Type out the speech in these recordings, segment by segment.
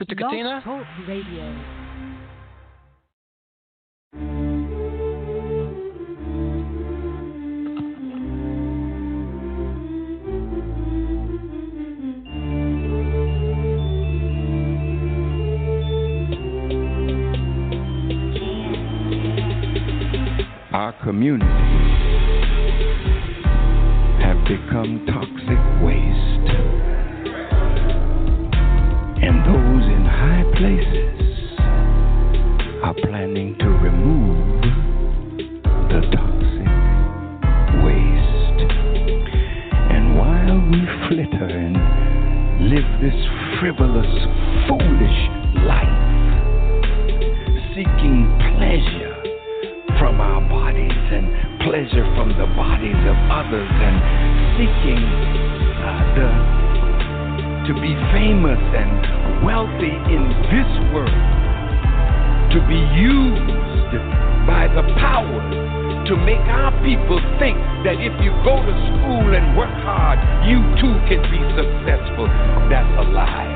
Sister Blog Katina? Talk Radio. Our communities have become toxic waste, and those in high places are planning to remove the toxic waste. And while we flitter and live this frivolous, foolish life, seeking pleasure from our bodies and pleasure from the bodies of others, and seeking to be famous and wealthy in this world, to be used by the power to make our people think that if you go to school and work hard, you too can be successful. That's a lie.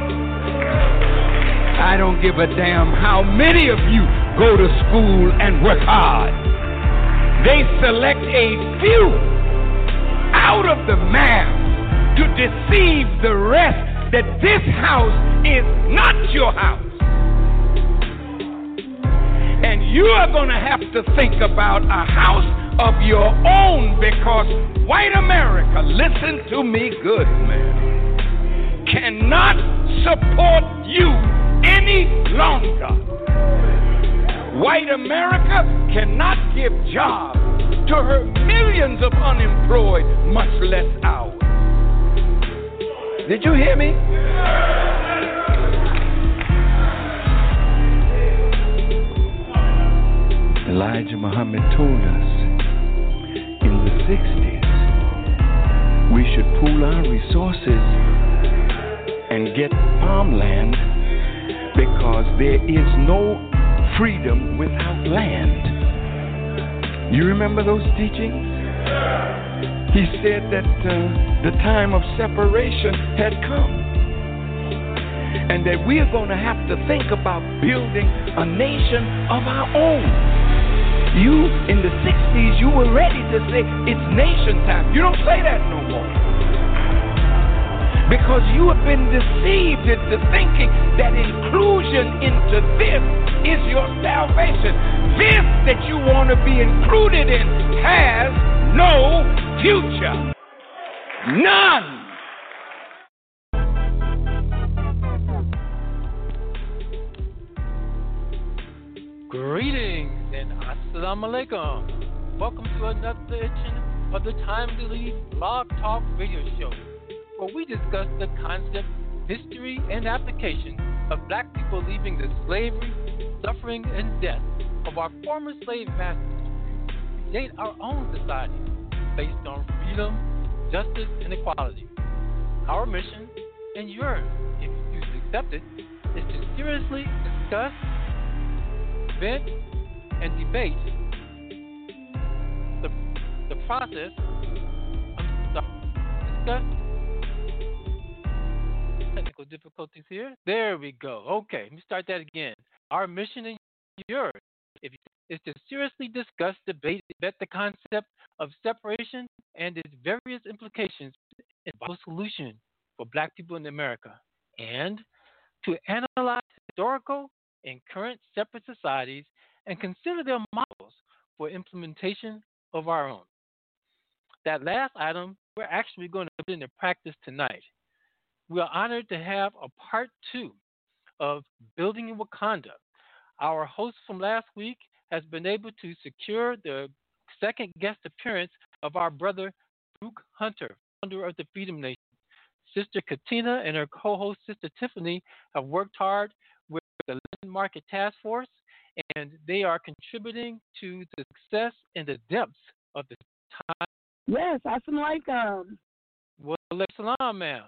I don't give a damn how many of you go to school and work hard. They select a few out of the mass to deceive the rest that this house is not your house. And you are going to have to think about a house of your own, because white America, listen to me good, man, cannot support you any longer. White America cannot give jobs to her millions of unemployed, much less ours. Did you hear me? Elijah Muhammad told us in the 60s we should pool our resources and get farmland, because there is no freedom without land. You remember those teachings? He said that the time of separation had come, and that we are going to have to think about building a nation of our own. You, in the 60s, you were ready to say it's nation time. You don't say that no more, because you have been deceived into thinking that inclusion into this is your salvation. This that you want to be included in has no future. None. Greetings and assalamu alaikum. Welcome to another edition of the Time to Lead Blog Talk Radio Show, where we discuss the concept, history, and application of black people leaving the slavery, suffering, and death of our former slave masters to create our own society based on freedom, justice, and equality. Our mission, and yours, if you choose to accept it, is to seriously discuss, vent, and debate the process. Discuss technical difficulties here. There we go. Okay, let me start that again. Our mission and yours, if you, is to seriously discuss, debate, vet the concept of separation and its various implications and viable solution for black people in America, and to analyze historical and current separate societies and consider their models for implementation of our own. That last item, we're actually going to put into practice tonight. We are honored to have a part 2 of Building in Wakanda. Our host from last week has been able to secure the second guest appearance of our brother, Farouk Hunter, founder of the Freedom Nation. Sister Katina and her co-host, Sister Tiffany, have worked hard with the Land Market Task Force, and they are contributing to the success and the depths of the time. Yes, assalamu alaikum. Wa alaikum salam, ma'am.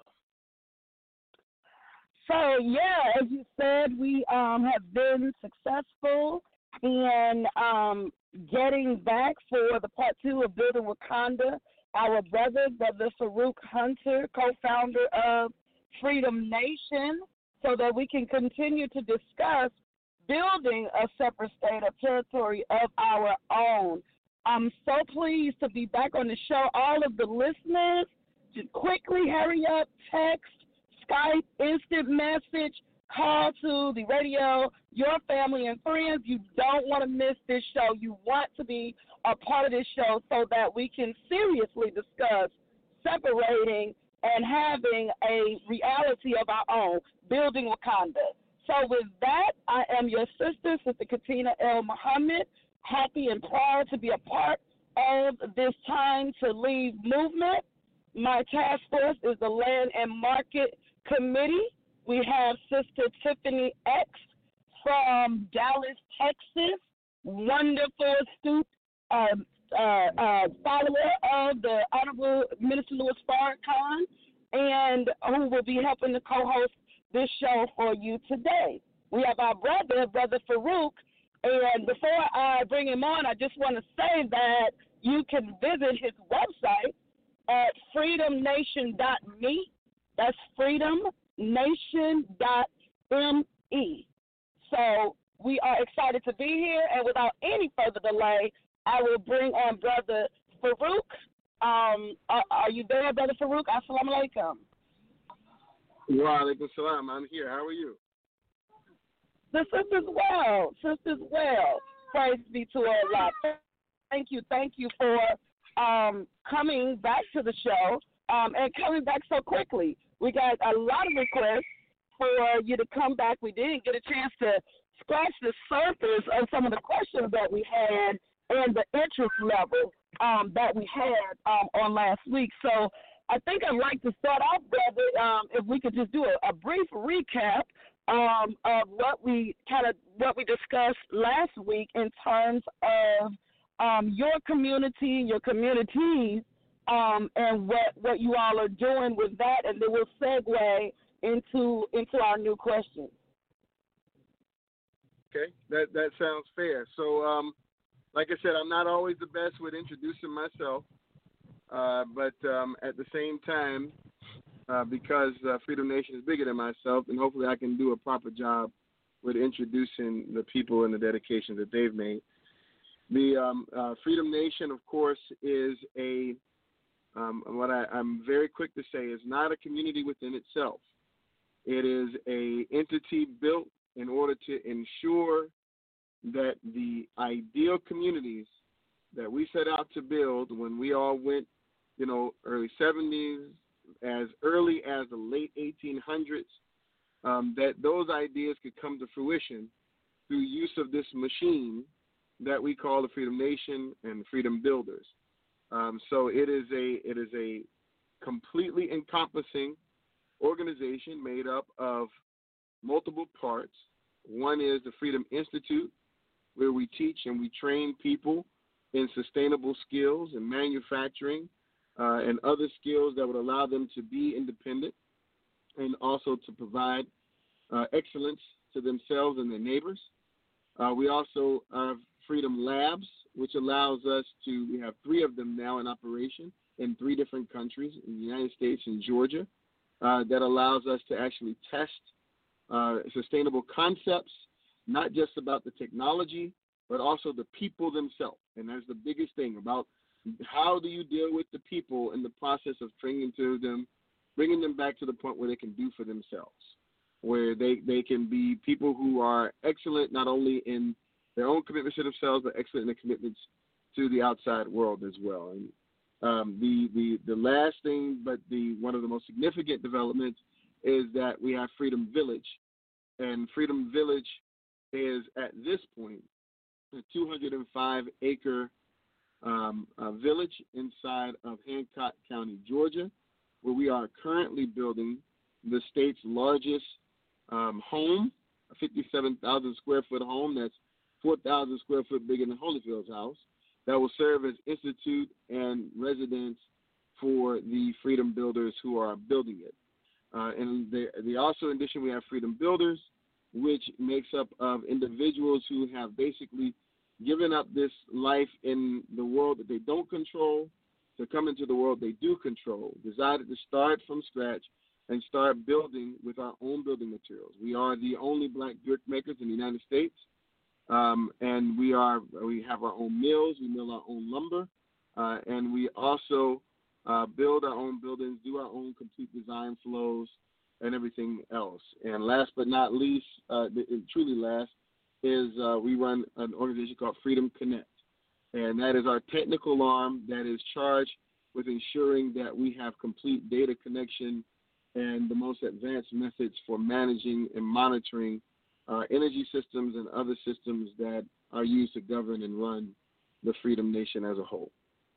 So, yeah, as you said, we have been successful in getting back for the part 2 of Building Wakanda. Our brother Farouk Hunter, co-founder of Freedom Nation, so that we can continue to discuss building a separate state or territory of our own. I'm so pleased to be back on the show. All of the listeners, just quickly hurry up, text, Skype, instant message, call to the radio, your family and friends. You don't want to miss this show. You want to be a part of this show so that we can seriously discuss separating and having a reality of our own, building Wakanda. So with that, I am your sister, Sister Katina L. Muhammad, happy and proud to be a part of this Time to Leave movement. My task force is the Land and Market Committee. We have Sister Tiffany X from Dallas, Texas, wonderful, astute follower of the Honorable Minister Louis Farrakhan, and who will be helping to co-host this show for you today. We have our Brother Farouk, and before I bring him on, I just want to say that you can visit his website at freedomnation.me. That's freedomnation.me. So we are excited to be here, and without any further delay, I will bring on Brother Farouk. Are you there, Brother Farouk? Assalamu alaikum. Wa alaikum salam. I'm here. How are you? The sister's well. Sister's well. Praise be to Allah. Thank you for coming back to the show and coming back so quickly. We got a lot of requests for you to come back. We didn't get a chance to scratch the surface of some of the questions that we had and the interest level that we had on last week. So I think I'd like to start off, brother, if we could just do a brief recap of what we discussed last week in terms of your community, your communities, and what you all are doing with that, and then we'll segue into our new question. Okay, that sounds fair. So, like I said, I'm not always the best with introducing myself, but at the same time, because Freedom Nation is bigger than myself, and hopefully I can do a proper job with introducing the people and the dedication that they've made. The Freedom Nation, of course, is what I'm very quick to say is not a community within itself. It is a entity built in order to ensure that the ideal communities that we set out to build when we all went, early 70s, as early as the late 1800s, that those ideas could come to fruition through use of this machine that we call the Freedom Nation and Freedom Builders. So it is a completely encompassing organization made up of multiple parts. One is the Freedom Institute, where we teach and we train people in sustainable skills and manufacturing and other skills that would allow them to be independent and also to provide excellence to themselves and their neighbors. We also have Freedom Labs, which allows us we have 3 of them now in operation in 3 different countries, in the United States and Georgia, that allows us to actually test sustainable concepts, not just about the technology, but also the people themselves. And that's the biggest thing about how do you deal with the people in the process of bringing them back to the point where they can do for themselves, where they can be people who are excellent not only in their own commitments to themselves, but excellent in their commitments to the outside world as well. And the last thing, but one of the most significant developments is that we have Freedom Village, and Freedom Village is at this point a 205-acre village inside of Hancock County, Georgia, where we are currently building the state's largest home, a 57,000 square foot home that's 4,000 square foot bigger than Holyfield's house, that will serve as institute and residence for the Freedom Builders who are building it. And also, in addition, we have Freedom Builders, which makes up of individuals who have basically given up this life in the world that they don't control to come into the world they do control, decided to start from scratch and start building with our own building materials. We are the only black brick makers in the United States, and we have our own mills. We mill our own lumber, and we also build our own buildings, do our own complete design flows, and everything else. And last but not least, truly last, is we run an organization called Freedom Connect. And that is our technical arm that is charged with ensuring that we have complete data connection and the most advanced methods for managing and monitoring energy systems and other systems that are used to govern and run the Freedom Nation as a whole.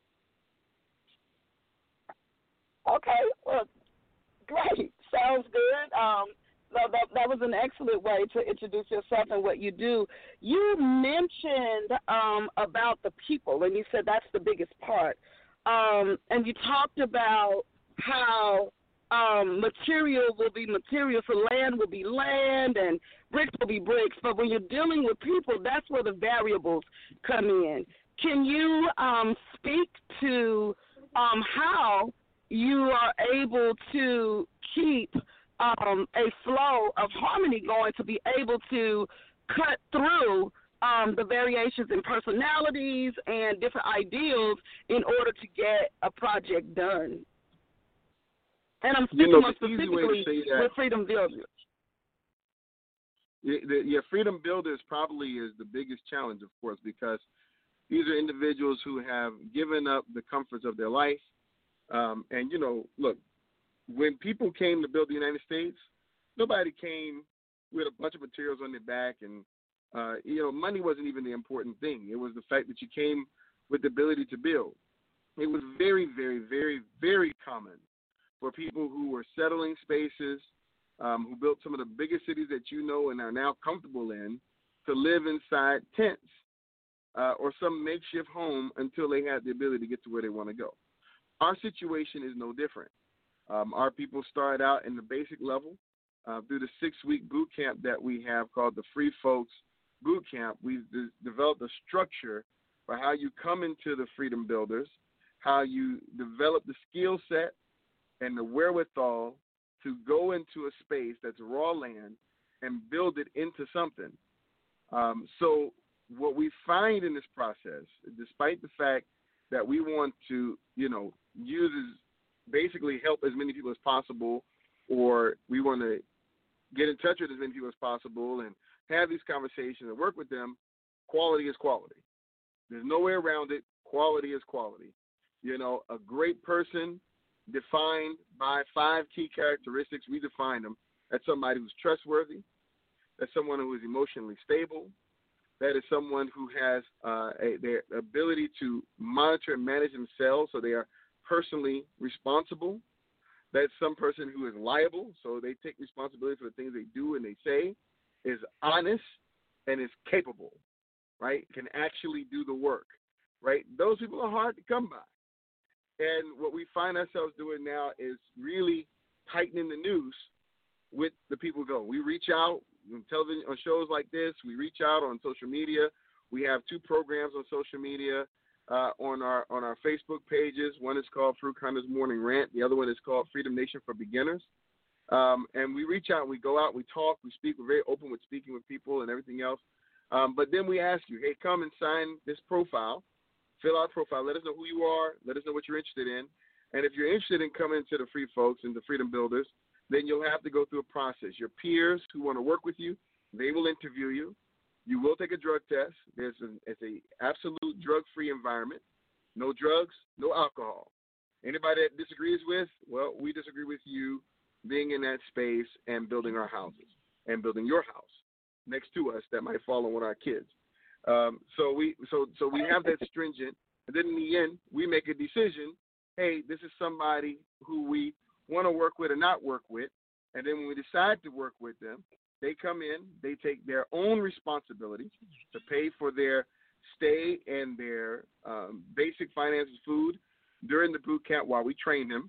Okay, well, great. Sounds good. That was an excellent way to introduce yourself and what you do. You mentioned about the people, and you said that's the biggest part. And you talked about how material will be material, so land will be land, and bricks will be bricks. But when you're dealing with people, that's where the variables come in. Can you speak to how you are able to keep a flow of harmony going, to be able to cut through the variations in personalities and different ideals in order to get a project done? And I'm speaking more specifically with Freedom Builders. Freedom Builders probably is the biggest challenge, of course, because these are individuals who have given up the comforts of their life. And, look, when people came to build the United States, nobody came with a bunch of materials on their back, and, money wasn't even the important thing. It was the fact that you came with the ability to build. It was very, very, very, very common for people who were settling spaces, who built some of the biggest cities that you know and are now comfortable in, to live inside tents or some makeshift home until they had the ability to get to where they want to go. Our situation is no different. Our people start out in the basic level through the 6-week boot camp that we have called the Free Folks Boot Camp. We've developed a structure for how you come into the Freedom Builders, how you develop the skill set and the wherewithal to go into a space that's raw land and build it into something. So what we find in this process, despite the fact that we want to, basically help as many people as possible, or we want to get in touch with as many people as possible and have these conversations and work with them, quality is quality. There's no way around it. Quality is quality. A great person defined by 5 key characteristics. We define them as somebody who's trustworthy, that's someone who is emotionally stable, that is someone who has their ability to monitor and manage themselves, so they are personally responsible. That's some person who is liable, so they take responsibility for the things they do and they say, is honest, and is capable, right? Can actually do the work, right? Those people are hard to come by. And what we find ourselves doing now is really tightening the noose with the people go. We reach out on television, on shows like this. We reach out on social media. We have 2 programs on social media on our Facebook pages. One is called Fruit-Conda's Morning Rant. The other one is called Freedom Nation for Beginners. And we reach out, we go out, we talk, we speak. We're very open with speaking with people and everything else. But then we ask you, hey, come and sign this profile. Fill out a profile. Let us know who you are. Let us know what you're interested in. And if you're interested in coming to the Free Folks and the Freedom Builders, then you'll have to go through a process. Your peers who want to work with you, they will interview you. You will take a drug test. It's an absolute drug-free environment. No drugs, no alcohol. Anybody that disagrees with, well, we disagree with you being in that space and building our houses and building your house next to us that might fall on one of our kids. So we have that stringent, and then in the end, we make a decision. Hey, this is somebody who we want to work with or not work with, and then when we decide to work with them, they come in, they take their own responsibility to pay for their stay and their basic finances, food during the boot camp while we train them,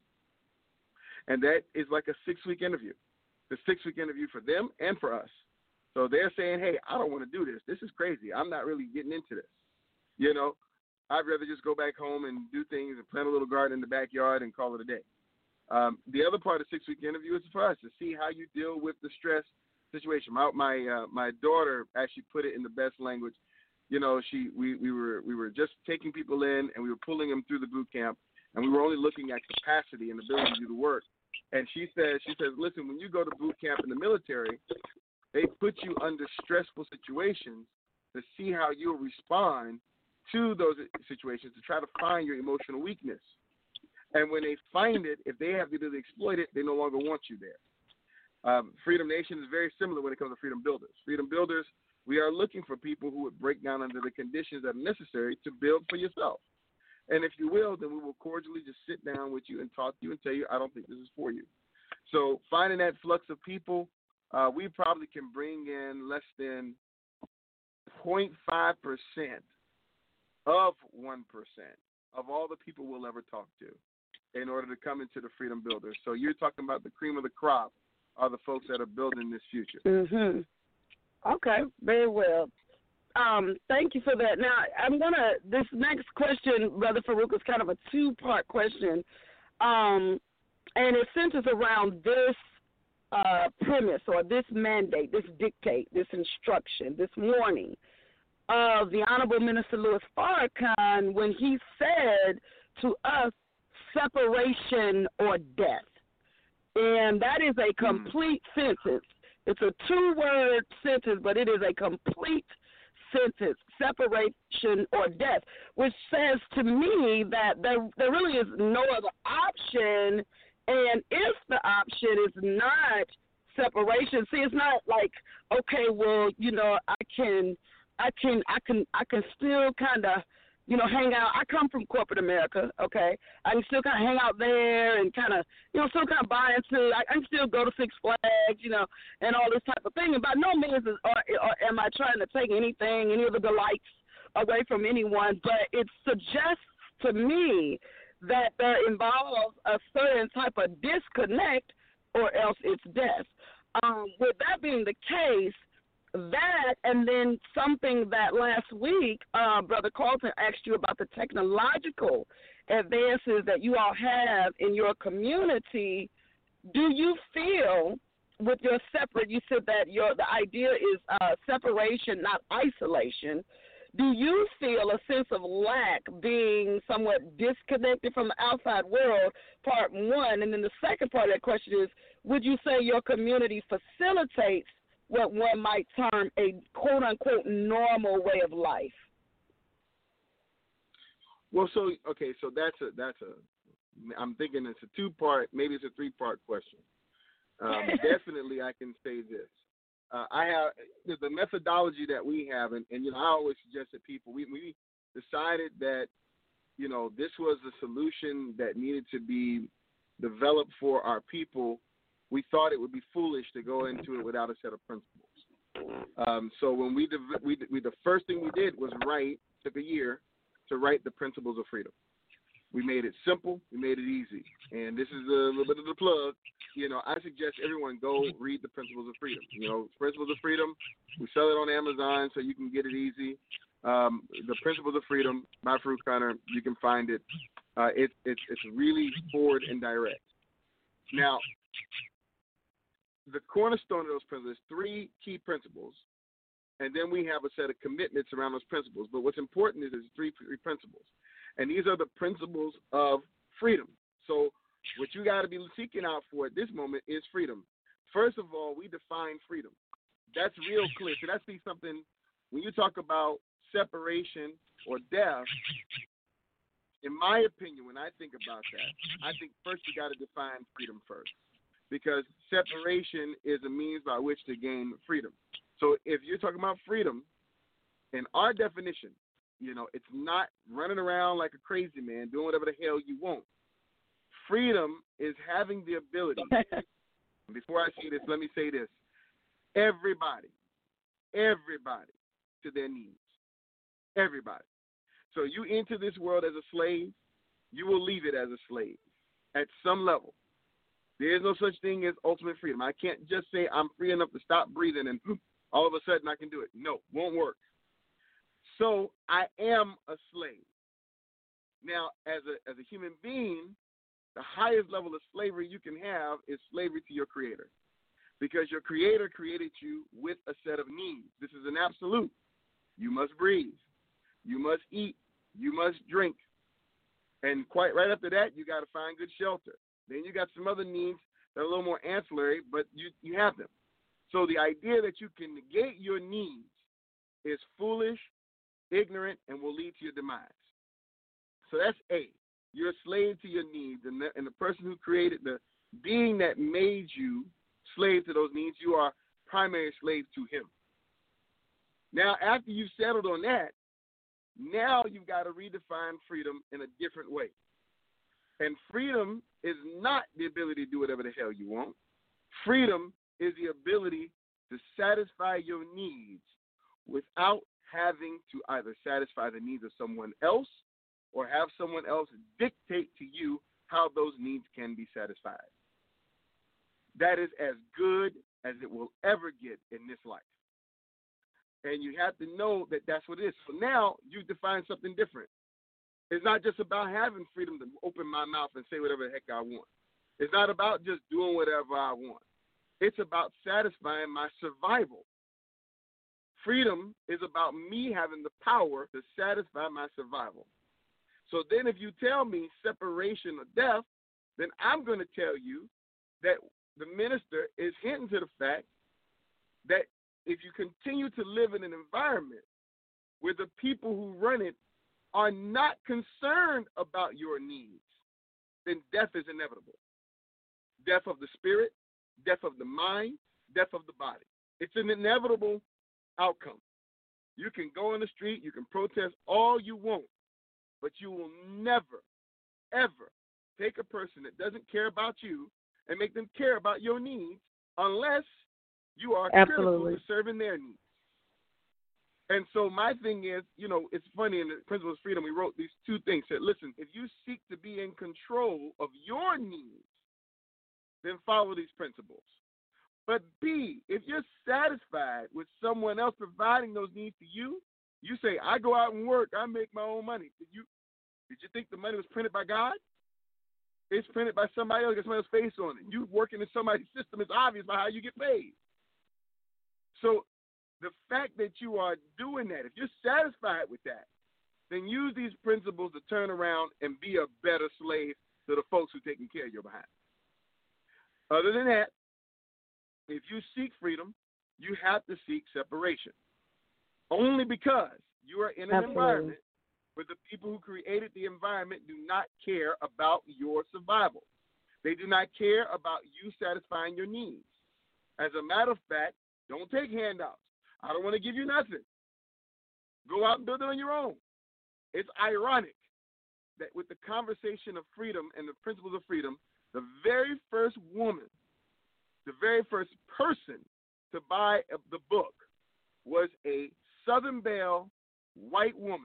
and that is like a 6-week interview. The 6-week interview for them and for us. So they're saying, hey, I don't want to do this. This is crazy. I'm not really getting into this. I'd rather just go back home and do things and plant a little garden in the backyard and call it a day. The other part of the 6-week interview is for us to see how you deal with the stress situation. My daughter actually put it in the best language. You know, we were just taking people in and we were pulling them through the boot camp, and we were only looking at capacity and ability to do the work. And she says, listen, when you go to boot camp in the military, they put you under stressful situations to see how you'll respond to those situations, to try to find your emotional weakness. And when they find it, if they have the ability to exploit it, they no longer want you there. Freedom Nation is very similar when it comes to Freedom Builders. Freedom Builders, we are looking for people who would break down under the conditions that are necessary to build for yourself. And if you will, then we will cordially just sit down with you and talk to you and tell you, I don't think this is for you. So finding that flux of people, we probably can bring in less than 0.5% of 1% of all the people we'll ever talk to in order to come into the Freedom Builders. So you're talking about the cream of the crop are the folks that are building this future. Mm-hmm. Okay, very well. Thank you for that. Now, this next question, Brother Farouk, is kind of a two-part question. And it centers around this premise or this mandate, this dictate, this instruction, this warning of the Honorable Minister Louis Farrakhan when he said to us, separation or death. And that is a complete sentence. It's a 2-word sentence, but it is a complete sentence, separation or death, which says to me that there really is no other option. And if the option is not separation, see, it's not like, okay, well, you know, I can still kind of, you know, hang out. I come from corporate America, okay? I can still kind of hang out there and kind of, you know, still kind of buy into. I can still go to Six Flags, you know, and all this type of thing. And by no means am I trying to take any of the delights away from anyone, but it suggests to me that there involves a certain type of disconnect or else it's death. With that being the case, that and then something that last week Brother Carlton asked you about the technological advances that you all have in your community. Do you feel with your separate, you said that the idea is separation, not isolation. Do you feel a sense of lack, being somewhat disconnected from the outside world, part one? And then the second part of that question is, would you say your community facilitates what one might term a quote-unquote normal way of life? Well, so that's I'm thinking it's a 2-part, maybe it's a 3-part question. Definitely I can say this. I have the methodology that we have, and you know, I always suggest that people, we decided that, you know, this was a solution that needed to be developed for our people. We thought it would be foolish to go into it without a set of principles. So when we the first thing we did was took a year to write the Principles of Freedom. We made it simple. We made it easy. And this is a little bit of the plug. You know, I suggest everyone go read the Principles of Freedom. You know, Principles of Freedom, we sell it on Amazon so you can get it easy. The Principles of Freedom by Farouk Hunter, you can find it. It's really forward and direct. Now, the cornerstone of those principles is 3 key principles, and then we have a set of commitments around those principles. But what's important is there's 3 principles, and these are the principles of freedom. So what you got to be seeking out for at this moment is freedom. First of all, we define freedom. That's real clear. So that's something, when you talk about separation or death, in my opinion, when I think about that, I think first you got to define freedom first, because separation is a means by which to gain freedom. So if you're talking about freedom, in our definition, you know, it's not running around like a crazy man doing whatever the hell you want. Freedom is having the ability. Before I say this, let me say this. Everybody to their needs. Everybody. So you enter this world as a slave, you will leave it as a slave at some level. There is no such thing as ultimate freedom. I can't just say I'm free enough to stop breathing and all of a sudden I can do it. No, won't work. So I am a slave. Now, as a human being, the highest level of slavery you can have is slavery to your Creator. Because your Creator created you with a set of needs. This is an absolute. You must breathe. You must eat. You must drink. And quite right after that, you got to find good shelter. Then you got some other needs that are a little more ancillary, but you have them. So the idea that you can negate your needs is foolish, ignorant, and will lead to your demise. So that's A. You're a slave to your needs, and the person who created, the being that made you slave to those needs, you are primary slave to him. Now, after you've settled on that, now you've got to redefine freedom in a different way. And freedom is not the ability to do whatever the hell you want. Freedom is the ability to satisfy your needs without having to either satisfy the needs of someone else or have someone else dictate to you how those needs can be satisfied. That is as good as it will ever get in this life. And you have to know that that's what it is. So now you define something different. It's not just about having freedom to open my mouth and say whatever the heck I want. It's not about just doing whatever I want. It's about satisfying my survival. Freedom is about me having the power to satisfy my survival. So then if you tell me separation or death, then I'm going to tell you that the minister is hinting to the fact that if you continue to live in an environment where the people who run it are not concerned about your needs, then death is inevitable. Death of the spirit, death of the mind, death of the body. It's an inevitable outcome. You can go on the street, you can protest all you want, but you will never, ever take a person that doesn't care about you and make them care about your needs unless you are critical to serving their needs. And so my thing is, it's funny, in the Principles of Freedom, we wrote these two things. Said, listen, if you seek to be in control of your needs, then follow these principles. But B, if you're satisfied with someone else providing those needs to you, you say, I go out and work, I make my own money. Did you think the money was printed by God? It's printed by somebody else, got somebody else's face on it. You working in somebody's system, it's obvious by how you get paid. So the fact that you are doing that, if you're satisfied with that, then use these principles to turn around and be a better slave to the folks who are taking care of your behind. Other than that, if you seek freedom, you have to seek separation. Only because you are in an environment where the people who created the environment do not care about your survival. They do not care about you satisfying your needs. As a matter of fact, don't take handouts. I don't want to give you nothing. Go out and build it on your own. It's ironic that with the conversation of freedom and the principles of freedom, the very first woman, the very first person to buy the book was a Southern Belle white woman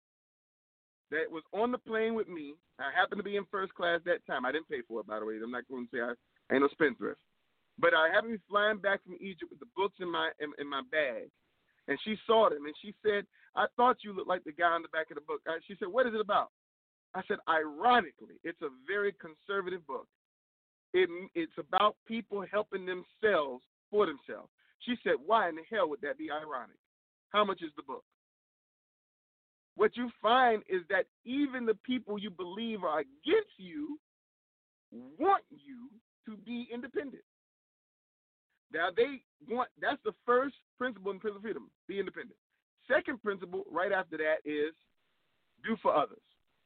that was on the plane with me. I happened to be in first class that time. I didn't pay for it, by the way. I'm not going to say I ain't no spendthrift. But I happened to be flying back from Egypt with the books in my bag. And she saw them, and she said, I thought you looked like the guy on the back of the book. She said, what is it about? I said, ironically, it's a very conservative book. It's about people helping themselves for themselves. She said, why in the hell would that be ironic? How much is the book? What you find is that even the people you believe are against you want you to be independent. Now, that's the first principle in Principle of Freedom, be independent. Second principle, right after that, is do for others.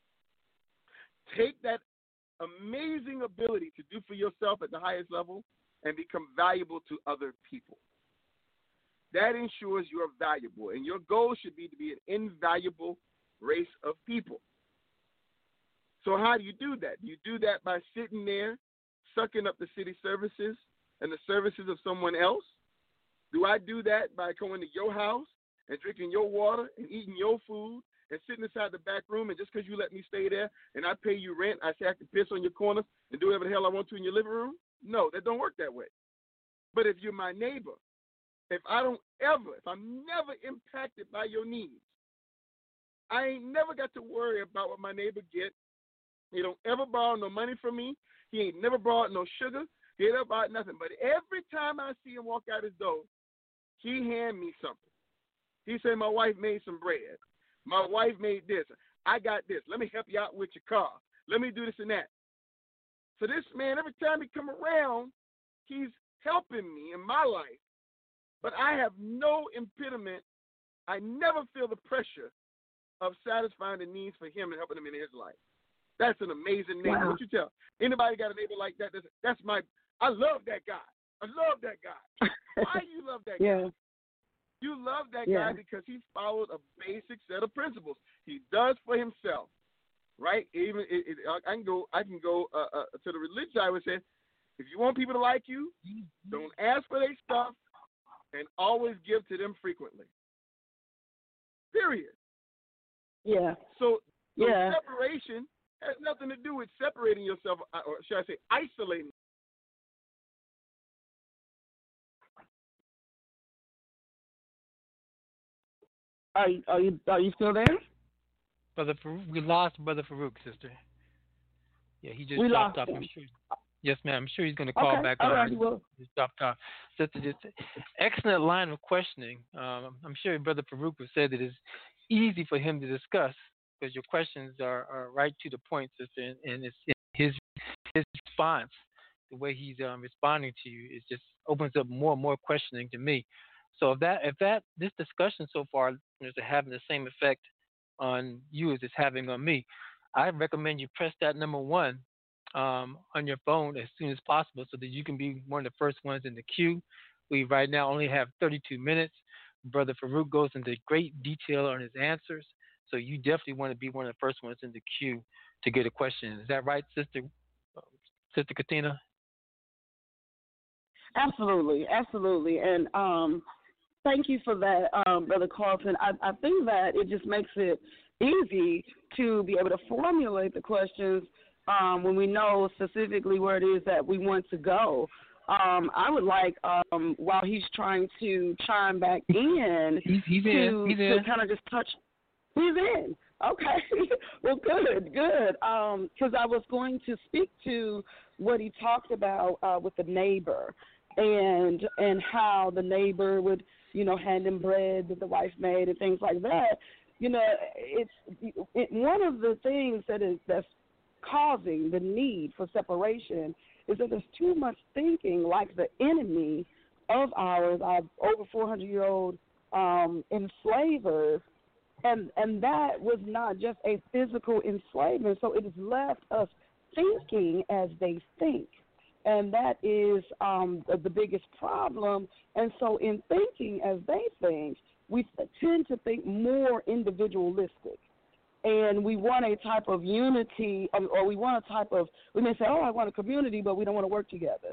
Take that amazing ability to do for yourself at the highest level and become valuable to other people. That ensures you're valuable, and your goal should be to be an invaluable race of people. So how do you do that? You do that by sitting there, sucking up the city services and the services of someone else? Do I do that by going to your house and drinking your water and eating your food and sitting inside the back room, and just because you let me stay there and I pay you rent, I say I can piss on your corner and do whatever the hell I want to in your living room? No, that don't work that way. But if you're my neighbor, if I'm never impacted by your needs, I ain't never got to worry about what my neighbor gets He don't ever borrow no money from me. He ain't never borrowed no sugar. He ain't never borrowed nothing. But every time I see him walk out his door, he hand me something. He say, my wife made some bread. My wife made this. I got this. Let me help you out with your car. Let me do this and that. So this man, every time he come around, he's helping me in my life. But I have no impediment. I never feel the pressure of satisfying the needs for him and helping him in his life. That's an amazing neighbor. Wow. What you tell? Anybody got a neighbor like that? That's my. I love that guy. I love that guy. Why do you love that Yeah. guy? You love that Yeah. guy because he followed a basic set of principles. He does for himself, right? Even I can go to the religious side and say, if you want people to like you, don't ask for their stuff, and always give to them frequently. Period. Yeah. So Yeah. separation has nothing to do with separating yourself, or should I say, isolating. Are you still there? Brother Farouk, we lost Brother Farouk, sister. Yeah, he just We dropped lost off. him. Yes, ma'am. I'm sure he's going to call Okay. back All on. right. Well. Just dropped off. Sister, just excellent line of questioning. I'm sure Brother Farouk would say that it's easy for him to discuss because your questions are right to the point, sister, and it's his response, the way he's responding to you, it just opens up more and more questioning to me. So if this discussion so far is having the same effect on you as it's having on me, I recommend you press that number 1 on your phone as soon as possible so that you can be one of the first ones in the queue. We right now only have 32 minutes. Brother Farouk goes into great detail on his answers, so you definitely want to be one of the first ones in the queue to get a question. Is that right, Sister Katina? Absolutely, and thank you for that, Brother Carlton. I think that it just makes it easy to be able to formulate the questions when we know specifically where it is that we want to go. I would like, while he's trying to chime back in, he's to in. kind of just touch. He's in. Okay. Well, good. Because I was going to speak to what he talked about with the neighbor and how the neighbor would, hand him bread that the wife made and things like that. It's one of the things that's causing the need for separation is that there's too much thinking like the enemy of ours, our over 400-year-old enslavers, and that was not just a physical enslavement. So it has left us thinking as they think, and that is the biggest problem. And so in thinking as they think, we tend to think more individualistic. And we want a type of unity, or we want a type of, we may say, oh, I want a community, but we don't want to work together.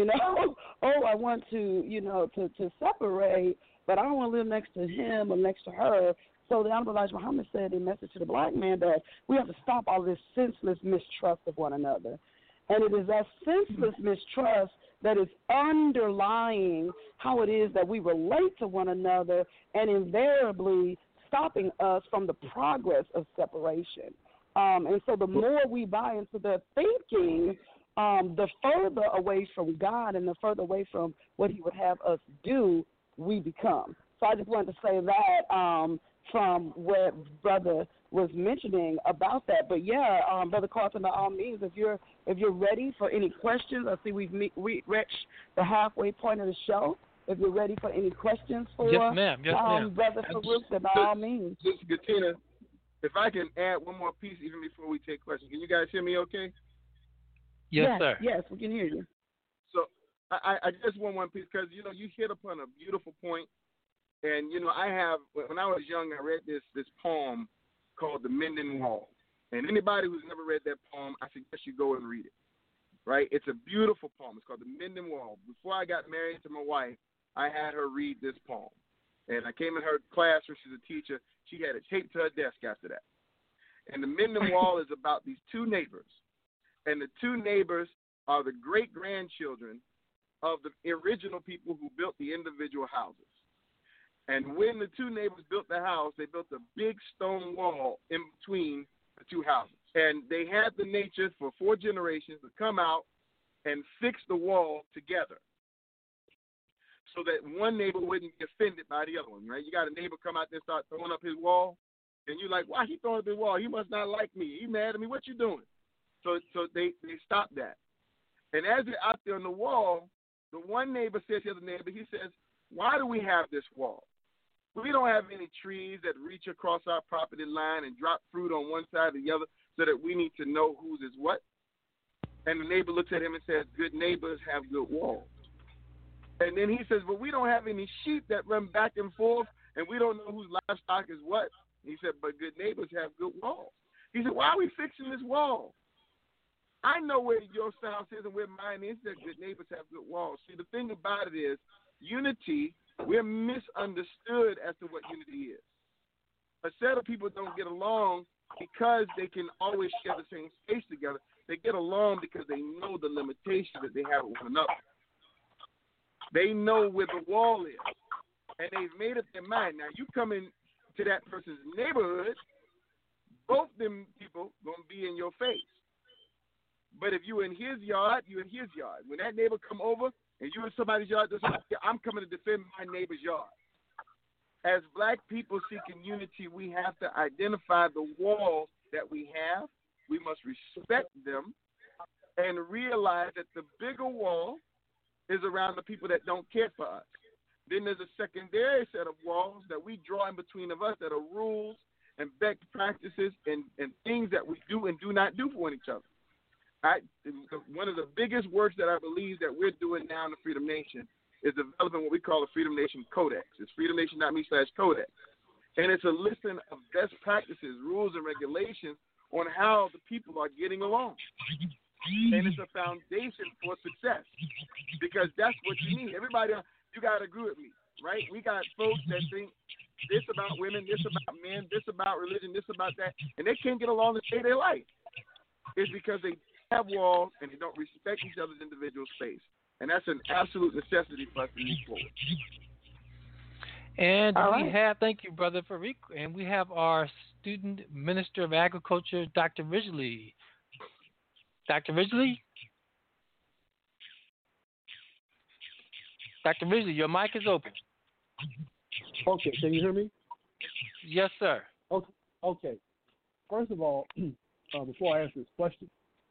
Oh, I want to, to separate, but I don't want to live next to him or next to her. So the Honorable Elijah Muhammad said in Message to the Black Man that we have to stop all this senseless mistrust of one another. And it is that senseless mistrust that is underlying how it is that we relate to one another and invariably stopping us from the progress of separation. And so the more we buy into their thinking, the further away from God and the further away from what he would have us do we become. So I just wanted to say that from what Brother was mentioning about that. But yeah, Brother Carlton, by all means, if you're ready for any questions, I see we've reached the halfway point of the show. If you're ready for any questions for yes, ma'am. Brother Farouk, then by all means. Sister Katina, if I can add one more piece even before we take questions. Can you guys hear me okay? Yes, sir. Yes, we can hear you. So I just want one piece because, you hit upon a beautiful point. And, when I was young, I read this poem called The Mending Wall. And anybody who's never read that poem, I suggest you go and read it, right? It's a beautiful poem. It's called The Mending Wall. Before I got married to my wife, I had her read this poem. And I came in her classroom. She's a teacher. She had it taped to her desk after that. And The Mending Wall is about these two neighbors. And the two neighbors are the great-grandchildren of the original people who built the individual houses. And when the two neighbors built the house, they built a big stone wall in between the two houses. And they had the nature for 4 generations to come out and fix the wall together so that one neighbor wouldn't be offended by the other one, right? You got a neighbor come out there and start throwing up his wall, and you're like, why he throwing up his wall? He must not like me. He mad at me. What you doing? So they stopped that. And as they're out there on the wall, the one neighbor says to the other neighbor, he says, why do we have this wall? We don't have any trees that reach across our property line and drop fruit on one side or the other so that we need to know whose is what. And the neighbor looks at him and says, good neighbors have good walls. And then he says, but we don't have any sheep that run back and forth, and we don't know whose livestock is what. He said, but good neighbors have good walls. He said, why are we fixing this wall? I know where your house is and where mine is. That good neighbors have good walls. See, the thing about it is, unity, we're misunderstood as to what unity is. A set of people don't get along because they can always share the same space together. They get along because they know the limitations that they have with one another. They know where the wall is, and they've made up their mind. Now, you come into that person's neighborhood, both them people going to be in your face. But if you're in his yard, you're in his yard. When that neighbor come over and you're in somebody's yard, I'm coming to defend my neighbor's yard. As black people seeking unity, we have to identify the walls that we have. We must respect them and realize that the bigger wall is around the people that don't care for us. Then there's a secondary set of walls that we draw in between of us that are rules and best practices and things that we do and do not do for each other. One of the biggest works that I believe that we're doing now in the Freedom Nation is developing what we call the Freedom Nation Codex. It's freedomnation.me/codex. And it's a list of best practices, rules, and regulations on how the people are getting along. And it's a foundation for success because that's what you need. Everybody, you got to agree with me, right? We got folks that think this about women, this about men, this about religion, this about that, and they can't get along to stay their life. It's because they have walls and they don't respect each other's individual space. And that's an absolute necessity for us to move forward. And thank you, Brother Farik, and we have our student minister of agriculture, Dr. Ridgely. Dr. Ridgely? Dr. Ridgely, your mic is open. Okay, can you hear me? Yes, sir. Okay. First of all, before I answer this question,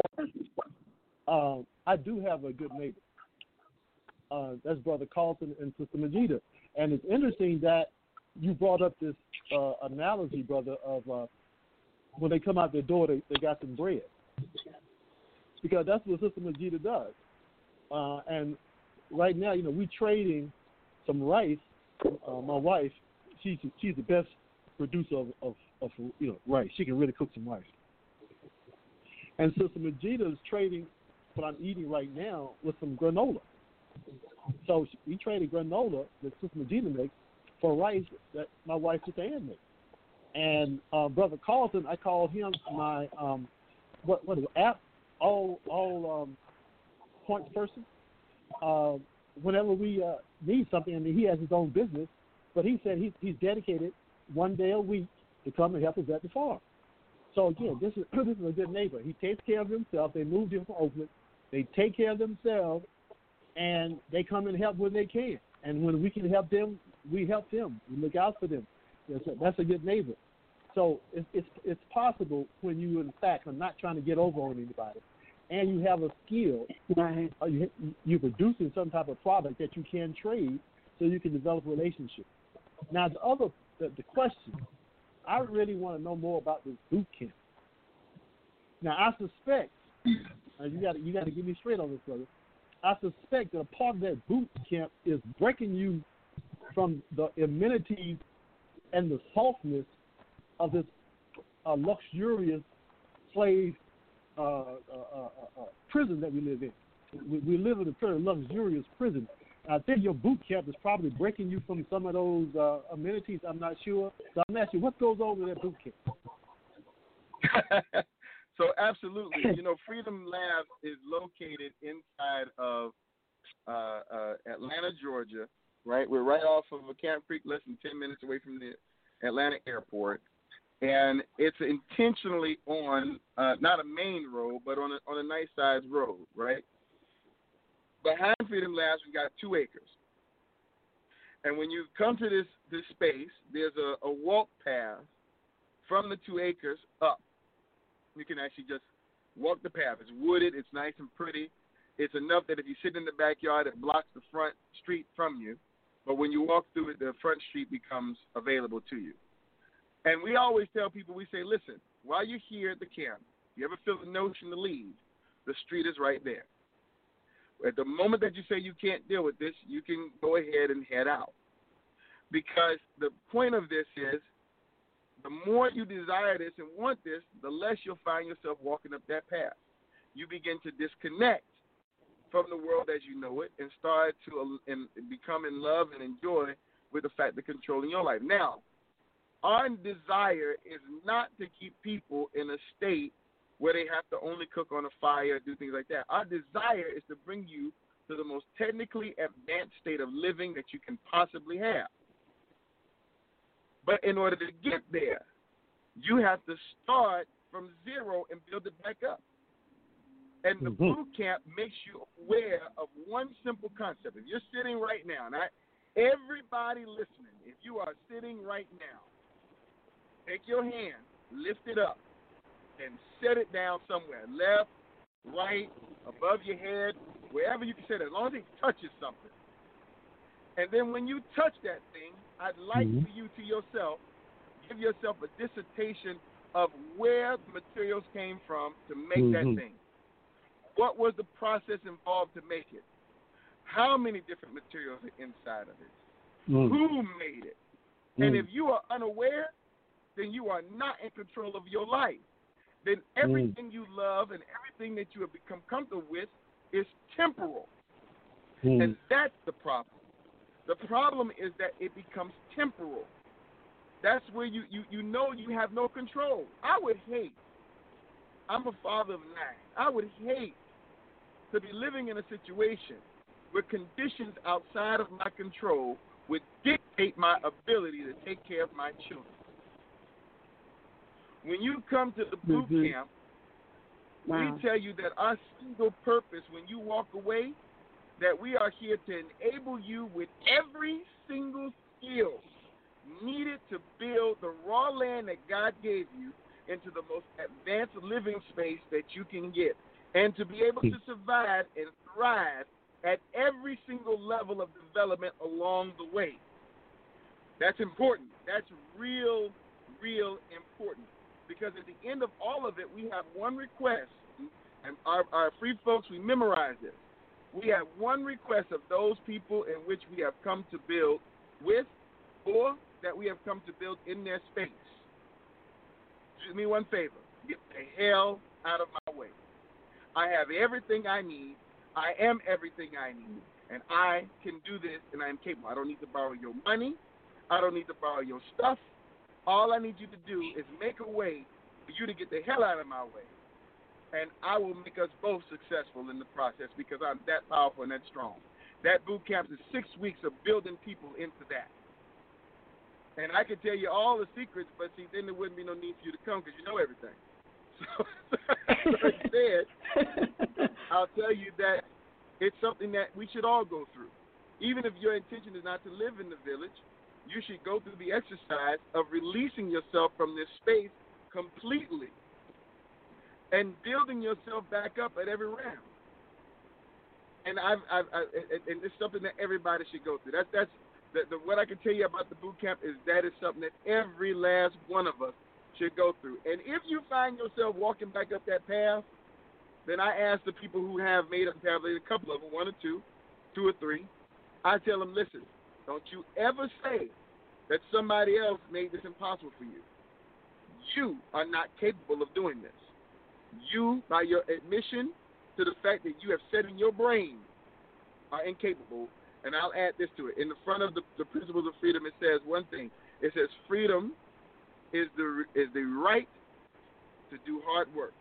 I do have a good neighbor. That's Brother Carlton and Sister Majida. And it's interesting that you brought up this analogy, brother, of when they come out their door, they got some bread. Because that's what Sister Majida does. And right now, we trading some rice. My wife, she's the best producer of rice. She can really cook some rice. And Sister Majida is trading what I'm eating right now with some granola. So we traded granola that Sister Majida makes for rice that my wife Sister Ann makes. And Brother Carlton, I call him my what is it, all points person. Whenever we need something, he has his own business, but he said he's dedicated one day a week to come and help us at the farm. So again, this is a good neighbor. He takes care of himself. They moved him from Oakland. They take care of themselves, and they come and help when they can. And when we can help them, we help them. We look out for them. That's a good neighbor. So it's possible when you, in fact, are not trying to get over on anybody, and you have a skill, right. You're producing some type of product that you can trade so you can develop a relationship. Now, the question, I really want to know more about this boot camp. Now, I suspect, you got to give me straight on this, brother. I suspect that a part of that boot camp is breaking you from the amenities and the softness of this luxurious slave prison that we live in. We live in a very luxurious prison. I think your boot camp is probably breaking you from some of those amenities. I'm not sure. So I'm asking, what goes on with that boot camp? So absolutely, Freedom Lab is located inside of Atlanta, Georgia. Right, we're right off of Camp Creek, less than 10 minutes away from the Atlanta airport. and it's intentionally on not a main road, but on a nice sized road, right? Behind Freedom Labs, we got 2 acres. And when you come to this space, there's a walk path from the 2 acres up. You can actually just walk the path. It's wooded. It's nice and pretty. It's enough that if you sit in the backyard, it blocks the front street from you. But when you walk through it, the front street becomes available to you. And we always tell people, we say, listen, while you're here at the camp, you ever feel the notion to leave, the street is right there. At the moment that you say you can't deal with this, you can go ahead and head out. Because the point of this is, the more you desire this and want this, the less you'll find yourself walking up that path. You begin to disconnect from the world as you know it and start to become in love and enjoy with the fact of controlling your life. Now, our desire is not to keep people in a state where they have to only cook on a fire, do things like that. Our desire is to bring you to the most technically advanced state of living that you can possibly have. But in order to get there, you have to start from zero and build it back up. And the boot camp makes you aware of one simple concept. If you're sitting right now, and everybody listening, if you are sitting right now, take your hand, lift it up, and set it down somewhere, left, right, above your head, wherever you can set it, as long as it touches something. And then when you touch that thing, I'd like for you to yourself, give yourself a dissertation of where the materials came from to make that thing. What was the process involved to make it? How many different materials are inside of it? Who made it? And if you are unaware, then you are not in control of your life. Then everything you love and everything that you have become comfortable with is temporal. And that's the problem. The problem is that it becomes temporal. That's where you know you have no control. I would hate, I'm a father of 9, I would hate to be living in a situation where conditions outside of my control would dictate my ability to take care of my children. When you come to the boot camp, we tell you that our single purpose when you walk away, that we are here to enable you with every single skill needed to build the raw land that God gave you into the most advanced living space that you can get, and to be able to survive and thrive at every single level of development along the way. That's important. That's real important. Because at the end of all of it, we have one request. And our free folks, we memorize this. We have one request of those people in which we have come to build with, or that we have come to build in their space. Do me one favor. Get the hell out of my way. I have everything I need. I am everything I need. And I can do this, and I am capable. I don't need to borrow your money. I don't need to borrow your stuff. All I need you to do is make a way for you to get the hell out of my way. And I will make us both successful in the process because I'm that powerful and that strong. That boot camp is 6 weeks of building people into that. And I could tell you all the secrets, but see, then there wouldn't be no need for you to come because you know everything. So instead, I'll tell you that it's something that we should all go through. Even if your intention is not to live in the village, you should go through the exercise of releasing yourself from this space completely and building yourself back up at every round. And and it's something that everybody should go through. What I can tell you about the boot camp is that is something that every last one of us should go through. And if you find yourself walking back up that path, then I ask the people who have made up the path, a couple of them, 1 or 2 or 3, I tell them, listen, don't you ever say that somebody else made this impossible for you. You are not capable of doing this. You, by your admission to the fact that you have said in your brain, are incapable. And I'll add this to it. In the front of the Principles of Freedom, it says one thing. It says freedom is the right to do hard work.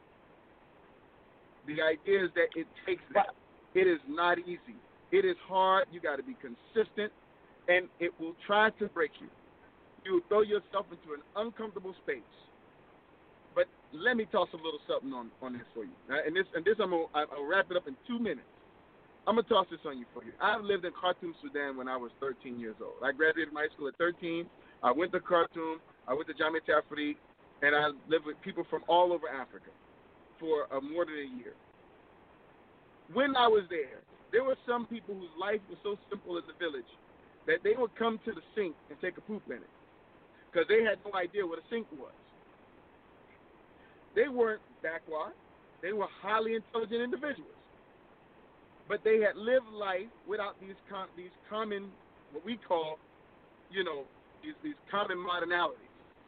The idea is that it takes that. It is not easy. It is hard. You got to be consistent, and it will try to break you. you will throw yourself into an uncomfortable space. But let me toss a little something on this for you. And this I'll wrap it up in 2 minutes. I'm going to toss this on you for you. I've lived in Khartoum, Sudan when I was 13 years old. I graduated from high school at 13. I went to Khartoum. I went to Jamia Tafri, and I lived with people from all over Africa for more than a year. When I was there were some people whose life was so simple in the village that they would come to the sink and take a poop in it because they had no idea what a sink was. They weren't backward. They were highly intelligent individuals. But they had lived life without these common, what we call, these common modernalities.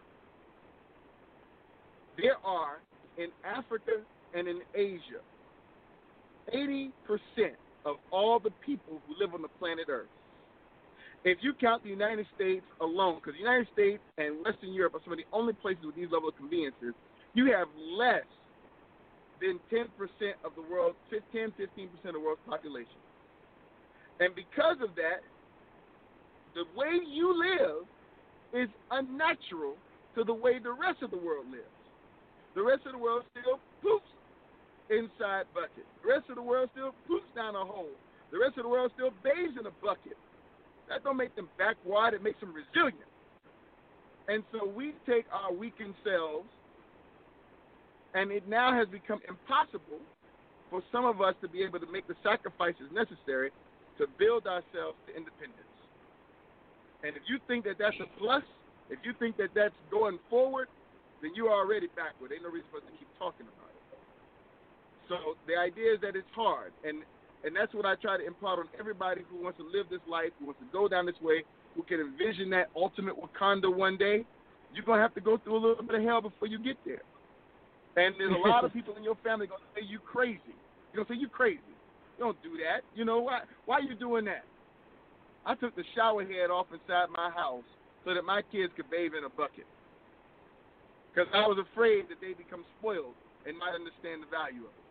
There are, in Africa and in Asia, 80% of all the people who live on the planet Earth. If you count the United States alone, because the United States and Western Europe are some of the only places with these level of conveniences, you have less than 10% of the world, 10-15% of the world's population. And because of that, the way you live is unnatural to the way the rest of the world lives. The rest of the world still poops inside buckets. The rest of the world still poops down a hole. The rest of the world still bathes in a bucket. That don't make them backward. It makes them resilient. And so we take our weakened selves, and it now has become impossible for some of us to be able to make the sacrifices necessary to build ourselves to independence. And if you think that that's a plus, if you think that that's going forward, then you're already backward. Ain't no reason for us to keep talking about it. So the idea is that it's hard, and that's what I try to impart on everybody who wants to live this life, who wants to go down this way, who can envision that ultimate Wakanda one day. You're going to have to go through a little bit of hell before you get there. And there's a lot of people in your family going to say you crazy. You're going to say you crazy. You don't do that. You know why? Why are you doing that? I took the shower head off inside my house so that my kids could bathe in a bucket, because I was afraid that they become spoiled and not understand the value of it.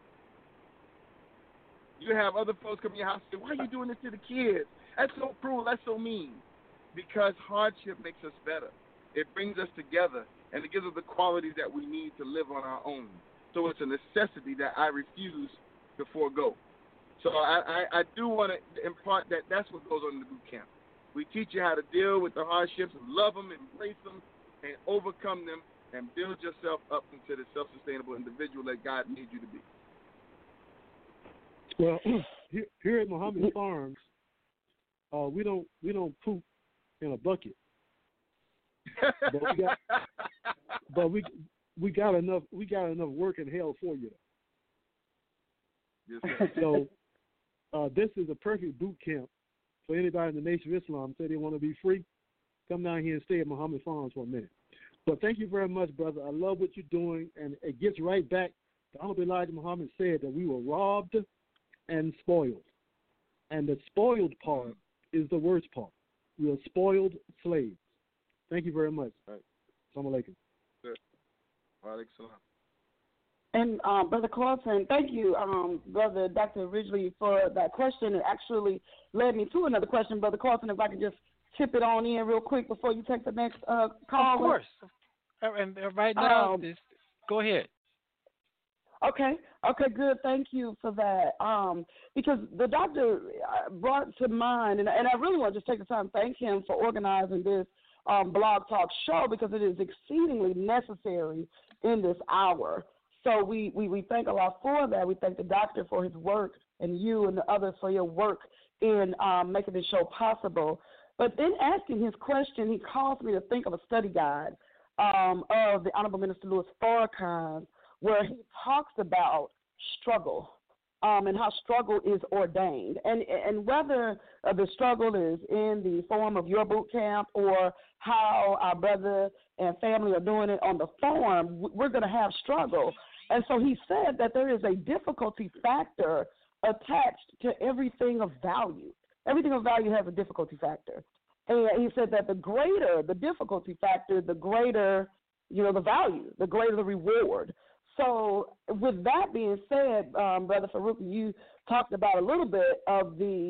You have other folks come in your house and say, why are you doing this to the kids? That's so cruel. That's so mean. Because hardship makes us better. It brings us together, and it gives us the qualities that we need to live on our own. So it's a necessity that I refuse to forego. So I do want to impart that that's what goes on in the boot camp. We teach you how to deal with the hardships, and love them, embrace them, and overcome them, and build yourself up into the self-sustainable individual that God made you to be. Well, here at Muhammad Farms, we don't poop in a bucket, but we got enough work in hell for you. Yes, sir. So this is a perfect boot camp for anybody in the Nation of Islam. Say they want to be free, come down here and stay at Muhammad Farms for a minute. But thank you very much, brother. I love what you're doing, and it gets right back. The Honorable Elijah Muhammad said that we were robbed and spoiled. And the spoiled part is the worst part. We are spoiled slaves. Thank you very much. Right. Assalamu alaikum. Sure. Wa alaikum salam. And Brother Carlton, thank you, Brother Dr. Ridgely, for that question. It actually led me to another question, Brother Carlton, if I could just chip it on in real quick before you take the next call. Of course. And right now, go ahead. Okay, good. Thank you for that. Because the doctor brought to mind, and I really want to just take the time to thank him for organizing this Blog Talk show, because it is exceedingly necessary in this hour. So we thank Allah for that. We thank the doctor for his work, and you and the others for your work in making this show possible. But in asking his question, he caused me to think of a study guide of the Honorable Minister Louis Farrakhan, where he talks about struggle and how struggle is ordained. And whether the struggle is in the form of your boot camp or how our brother and family are doing it on the farm, we're going to have struggle. And so he said that there is a difficulty factor attached to everything of value. Everything of value has a difficulty factor. And he said that the greater the difficulty factor, the greater, the value, the greater the reward. So with that being said, Brother Farouk, you talked about a little bit of the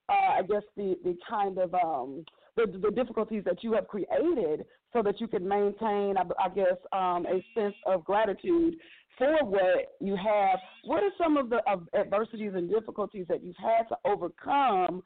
I guess the kind of the difficulties that you have created so that you can maintain, I guess, a sense of gratitude for what you have. What are some of the adversities and difficulties that you've had to overcome,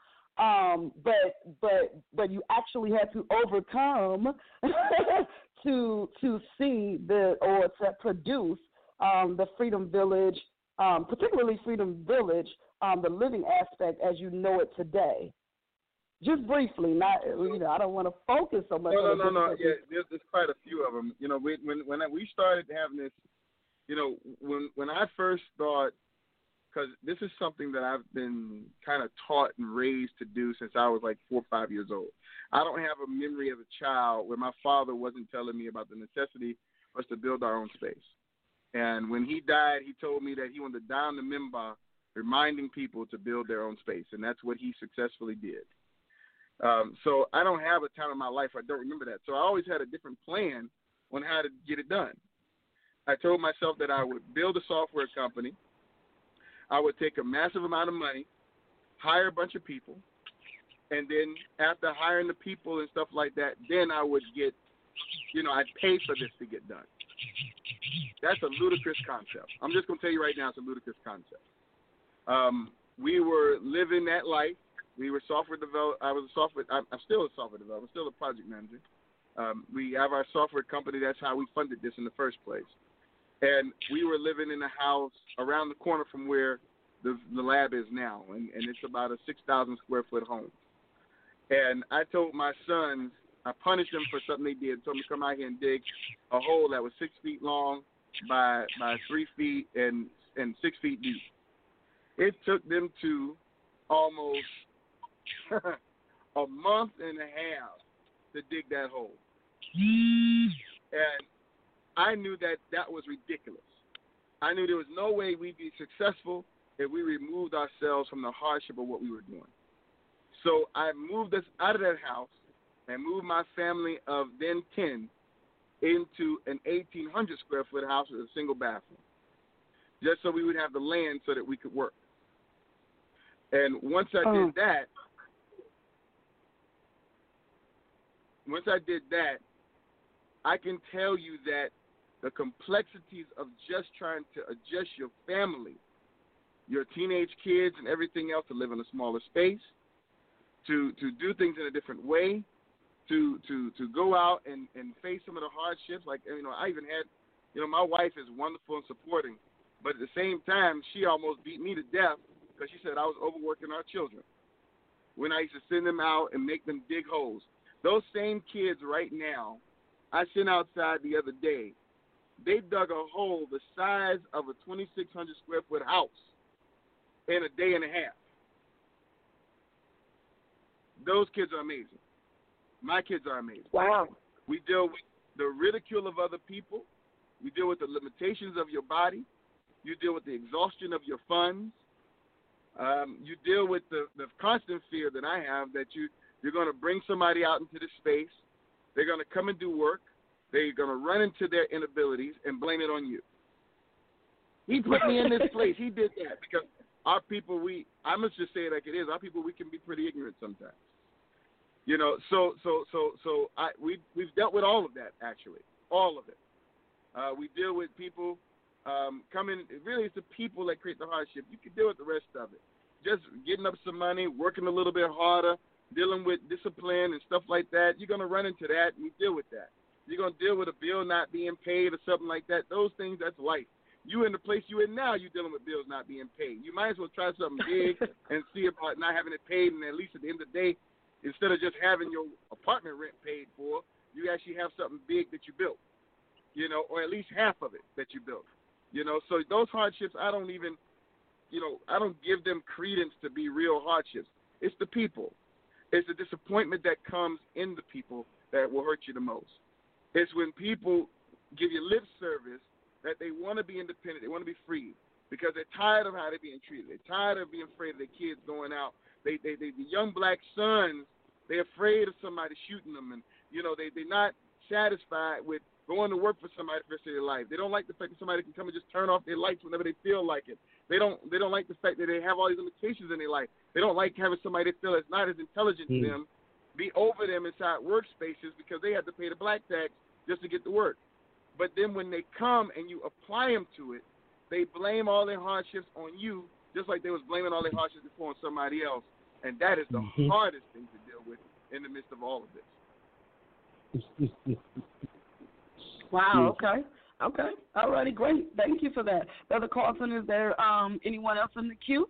but you actually had to overcome to see or to produce the Freedom Village, particularly Freedom Village, the living aspect as you know it today? Just briefly, not I don't want to focus so much. No. Yeah, there's quite a few of them. When we started having this, when I first thought, because this is something that I've been kind of taught and raised to do since I was like 4 or 5 years old. I don't have a memory of a child where my father wasn't telling me about the necessity for us to build our own space. And when he died, he told me that he wanted to die on the minbar, reminding people to build their own space, and that's what he successfully did. So I don't have a time in my life I don't remember that. So I always had a different plan on how to get it done. I told myself that I would build a software company. I would take a massive amount of money, hire a bunch of people, and then after hiring the people and stuff like that, then I would get, I'd pay for this to get done. That's a ludicrous concept. I'm just going to tell you right now, it's a ludicrous concept. We were living that life. We were software developers. I'm still a software developer. I'm still a project manager. We have our software company. That's how we funded this in the first place. And we were living in a house around the corner from where the lab is now, and it's about a 6,000 square foot home. And I told my sons, I punished them for something they did. Told them to come out here and dig a hole that was 6 feet long by 3 feet and 6 feet deep. It took them to almost a month and a half to dig that hole. And I knew that was ridiculous. I knew there was no way we'd be successful if we removed ourselves from the hardship of what we were doing. So I moved us out of that house and moved my family of then 10 into an 1,800 square foot house with a single bathroom, just so we would have the land so that we could work. And once I did that, I can tell you that the complexities of just trying to adjust your family, your teenage kids and everything else to live in a smaller space, to do things in a different way, to go out and face some of the hardships. Like, I even had, my wife is wonderful and supporting, but at the same time, she almost beat me to death because she said I was overworking our children when I used to send them out and make them dig holes. Those same kids right now, I sent outside the other day, they dug a hole the size of a 2,600 square foot house in a day and a half. Those kids are amazing. My kids are amazing. Wow. We deal with the ridicule of other people. We deal with the limitations of your body. You deal with the exhaustion of your funds. You deal with the constant fear that I have that you're going to bring somebody out into this space. They're going to come and do work. They're going to run into their inabilities and blame it on you. He put me in this place. He did that because our people, I must just say it like it is. Our people, we can be pretty ignorant sometimes. We've dealt with all of that, actually, all of it. We deal with people coming. Really, it's the people that create the hardship. You can deal with the rest of it. Just getting up some money, working a little bit harder, dealing with discipline and stuff like that. You're going to run into that, and we deal with that. You're going to deal with a bill not being paid or something like that. Those things, that's life. You in the place you're in now, you're dealing with bills not being paid. You might as well try something big and see about not having it paid, and at least at the end of the day, instead of just having your apartment rent paid for, you actually have something big that you built, or at least half of it that you built. So those hardships, I don't even, I don't give them credence to be real hardships. It's the people. It's the disappointment that comes in the people that will hurt you the most. It's when people give you lip service that they want to be independent, they want to be free, because they're tired of how they're being treated. They're tired of being afraid of their kids going out. The young black sons, they're afraid of somebody shooting them, and they're not satisfied with going to work for somebody for the rest of their life. They don't like the fact that somebody can come and just turn off their lights whenever they feel like it. They don't like the fact that they have all these limitations in their life. They don't like having somebody they feel is not as intelligent to them be over them inside workspaces because they have to pay the black tax just to get to work. But then when they come and you apply them to it, they blame all their hardships on you, just like they was blaming all their hardships before on somebody else. And that is the hardest thing to deal with in the midst of all of this. Wow, okay. All righty, great. Thank you for that. Brother Carlton, is there anyone else in the queue?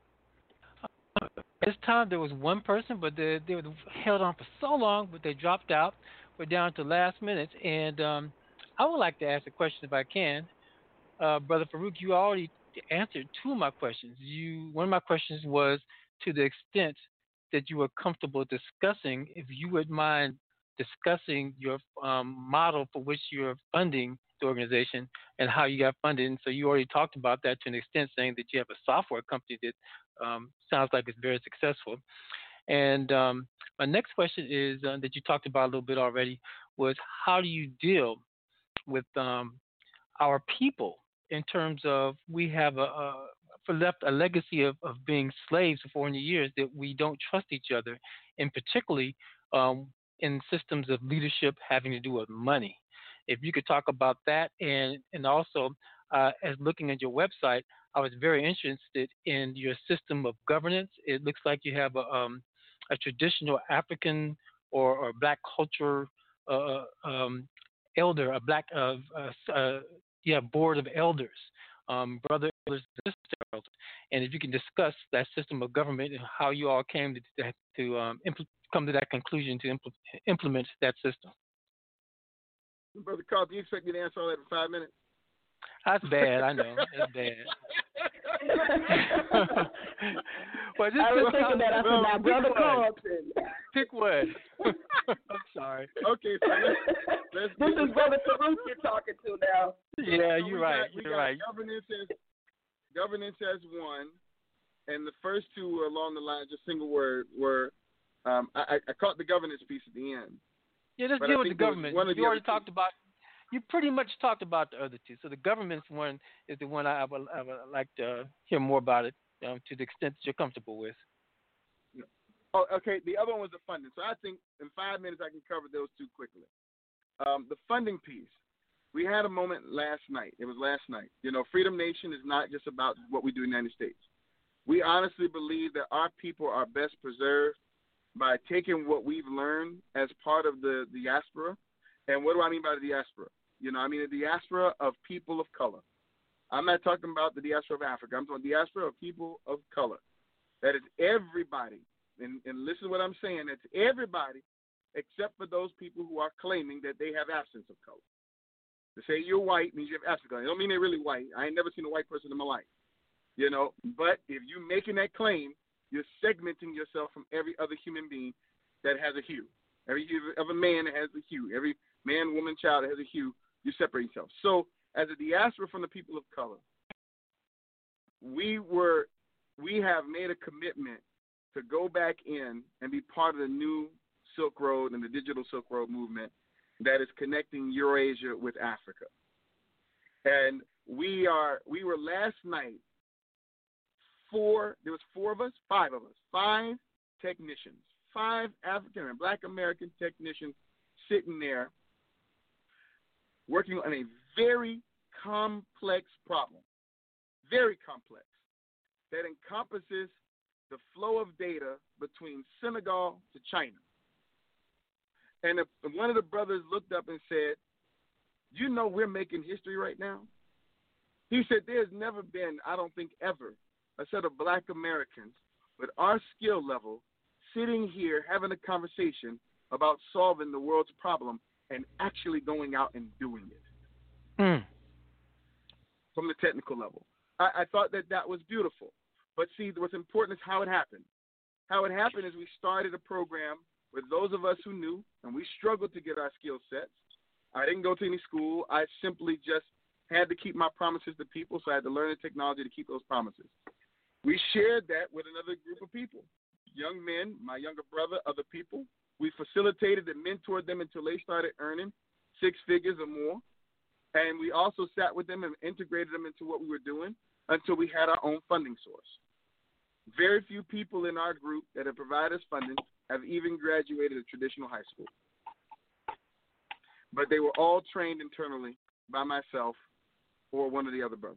This time there was one person, but they were held on for so long, but they dropped out. We're down to last minute, and I would like to ask a question if I can. Brother Farouk, you already answered two of my questions. One of my questions was to the extent that you were comfortable discussing, if you would mind discussing your model for which you're funding the organization and how you got funded. And so you already talked about that to an extent, saying that you have a software company that sounds like it's very successful. And my next question is that you talked about a little bit already was how do you deal with our people in terms of we have left a legacy of being slaves for 400 years that we don't trust each other, and particularly in systems of leadership having to do with money. If you could talk about that, and also as looking at your website, I was very interested in your system of governance. It looks like you have a traditional African or black culture elder, a black board of elders, brother elders, sister elders, and if you can discuss that system of government and how you all came to come to that conclusion to implement that system. Brother Carl, do you expect me to answer all that in 5 minutes? That's bad. I know. That's bad. Well, I was thinking that. I said, now, Brother Carlton. Pick one. I'm sorry. Okay, so let's this is Brother Farouk you're talking to now. Yeah, you're right. You're right. Governance as one, and the first two were along the lines, just single word, were I caught the governance piece at the end. Yeah, let's deal with the government. You already talked about. You pretty much talked about the other two. So the government's one is the one I would like to hear more about it to the extent that you're comfortable with. Oh, okay. The other one was the funding. So I think in 5 minutes I can cover those two quickly. The funding piece. We had a moment last night. It was last night. You know, Freedom Nation is not just about what we do in the United States. We honestly believe that our people are best preserved by taking what we've learned as part of the diaspora. And what do I mean by the diaspora? You know, I mean the diaspora of people of color. I'm not talking about the diaspora of Africa. I'm talking diaspora of people of color. That is everybody. And listen to what I'm saying. That's everybody except for those people who are claiming that they have absence of color. To say you're white means you have absence of color. It don't mean they're really white. I ain't never seen a white person in my life. You know, but if you're making that claim, you're segmenting yourself from every other human being that has a hue. Every other man that has a hue. Every man, woman, child that has a hue, you separate yourself. So as a diaspora from the people of color, we have made a commitment to go back in and be part of the new Silk Road and the digital Silk Road movement that is connecting Eurasia with Africa. And we were last night, there was five technicians, 5 African and Black American technicians sitting there working on a very complex problem, very complex, that encompasses the flow of data between Senegal to China. And one of the brothers looked up and said, you know we're making history right now? He said there's never been, I don't think ever, a set of Black Americans with our skill level sitting here having a conversation about solving the world's problem and actually going out and doing it from the technical level. I thought that was beautiful. But see, what's important is how it happened. How it happened is we started a program with those of us who knew, and we struggled to get our skill sets. I didn't go to any school. I simply just had to keep my promises to people, so I had to learn the technology to keep those promises. We shared that with another group of people, young men, my younger brother, other people. We facilitated and mentored them until they started earning 6 figures or more. And we also sat with them and integrated them into what we were doing until we had our own funding source. Very few people in our group that have provided us funding have even graduated a traditional high school. But they were all trained internally by myself or one of the other brothers.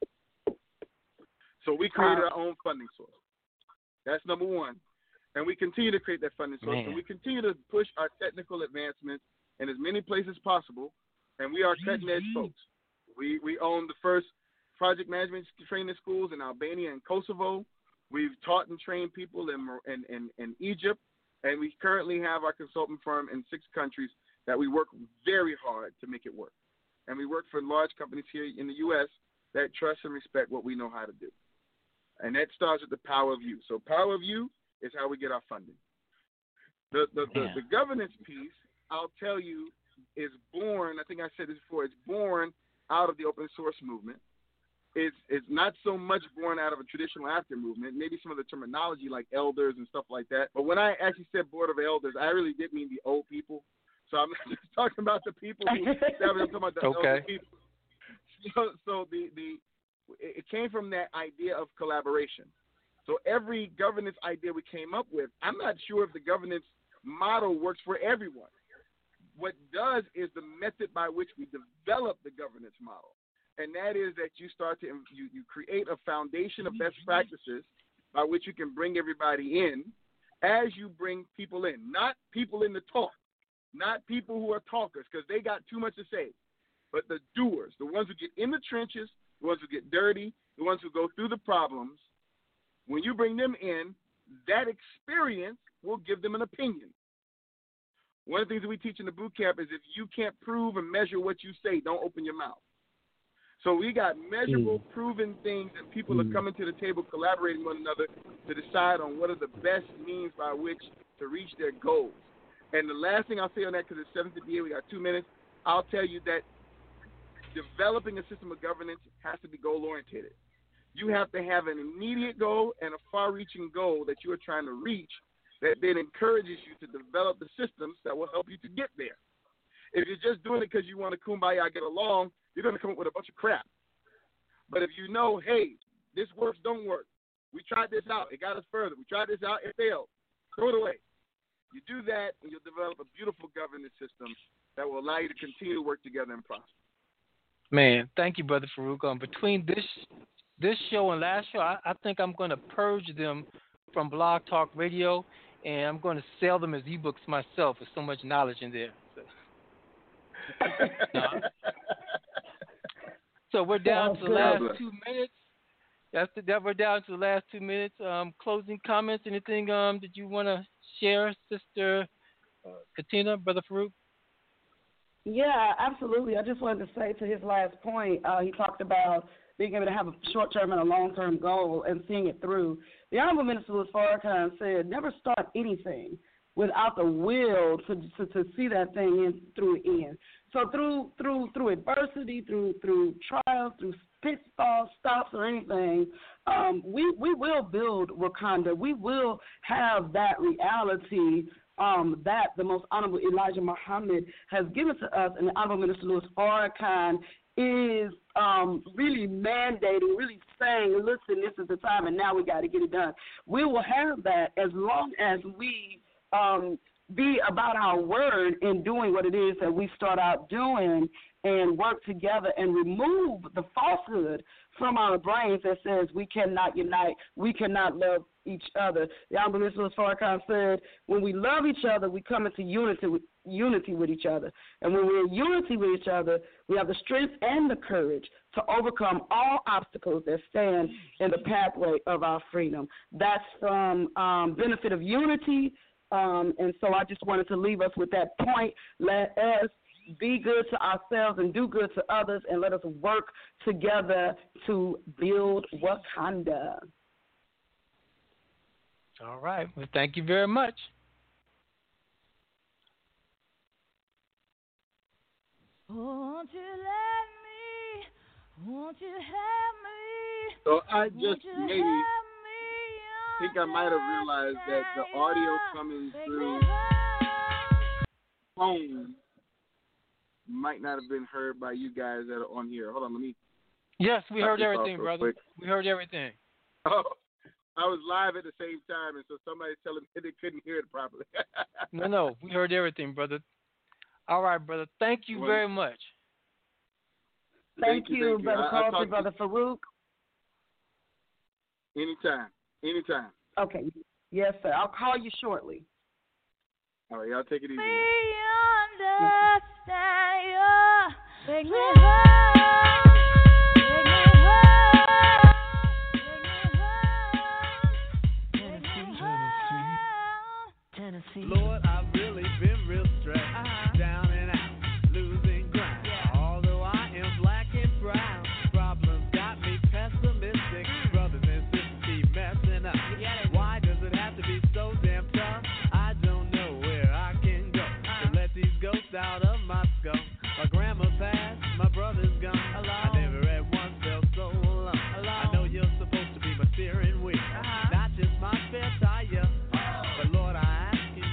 So we created our own funding source. That's number one. And we continue to create that funding source. And we continue to push our technical advancements in as many places as possible. And we are cutting-edge folks. We own the first project management training schools in Albania and Kosovo. We've taught and trained people in Egypt. And we currently have our consulting firm in 6 countries that we work very hard to make it work. And we work for large companies here in the U.S. that trust and respect what we know how to do. And that starts with the power of you. So power of you is how we get our funding. The governance piece, I'll tell you, is born, I think I said this before, it's born out of the open source movement. It's not so much born out of a traditional African movement, maybe some of the terminology like elders and stuff like that. But when I actually said board of elders, I really did mean the old people. So I'm not just talking about the people who I'm talking about the elder people. So it came from that idea of collaboration. So every governance idea we came up with, I'm not sure if the governance model works for everyone. What does is the method by which we develop the governance model. And that is that you start to you create a foundation of best practices by which you can bring everybody in as you bring people in. Not people in the talk, not people who are talkers because they got too much to say, but the doers, the ones who get in the trenches, the ones who get dirty, the ones who go through the problems. When you bring them in, that experience will give them an opinion. One of the things that we teach in the boot camp is if you can't prove and measure what you say, don't open your mouth. So we got measurable, proven things that people are coming to the table, collaborating with one another to decide on what are the best means by which to reach their goals. And the last thing I'll say on that, because it's 7:58, we got 2 minutes, I'll tell you that developing a system of governance has to be goal-oriented. You have to have an immediate goal and a far-reaching goal that you are trying to reach that then encourages you to develop the systems that will help you to get there. If you're just doing it because you want to kumbaya get along, you're going to come up with a bunch of crap. But if you know, hey, this works, don't work. We tried this out. It got us further. We tried this out. It failed. Throw it away. You do that, and you'll develop a beautiful governance system that will allow you to continue to work together and prosper. Man, thank you, Brother Farouk. Between this show and last show, I think I'm going to purge them from Blog Talk Radio, and I'm going to sell them as ebooks myself. There's so much knowledge in there. So we're down to the last 2 minutes. We're down to the last 2 minutes. Closing comments, anything that you want to share, Sister Katina, Brother Farouk? Yeah, absolutely. I just wanted to say to his last point, he talked about being able to have a short-term and a long-term goal and seeing it through. The Honorable Minister Louis Farrakhan said, never start anything without the will to see that thing through the end. So through adversity, through trials, through pitfalls, stops, or anything, we will build Wakanda. We will have that reality that the Most Honorable Elijah Muhammad has given to us, and the Honorable Minister Louis Farrakhan is really mandating, really saying, listen, this is the time, and now we got to get it done. We will have that as long as we be about our word in doing what it is that we start out doing and work together and remove the falsehood from our brains that says we cannot unite, we cannot love each other. The Honorable Minister Farrakhan said, when we love each other, we come into unity with each other. And when we're in unity with each other, we have the strength and the courage to overcome all obstacles that stand in the pathway of our freedom. That's from benefit of unity. And so I just wanted to leave us with that point. Let us be good to ourselves and do good to others, and let us work together to build Wakanda. All right. Well, thank you very much. Won't you let me? Won't you help me? So I just maybe think I might have realized that the audio coming through phone might not have been heard by you guys that are on here. Hold on, let me. Yes, we heard this off everything, real brother. quick. We heard everything. Oh, I was live at the same time, and so somebody's telling me they couldn't hear it properly. No, we heard everything, brother. All right, brother. Thank you very much. Thank you, Brother Carlton, Brother Farouk. Anytime. Okay. Yes, sir. I'll call you shortly. All right, y'all take it easy. We understand you. Take me home. Lord, I've really been real stressed, down and out, losing ground. Although I am black and brown, problems got me pessimistic. Brothers and sisters keep messing up. Why does it have to be so damn tough? I don't know where I can go to let these ghosts out of my skull. My grandma passed, my brother's gone. I never at once felt so alone. I know you're supposed to be my steering wheel, not just my spare tire. But Lord, I ask you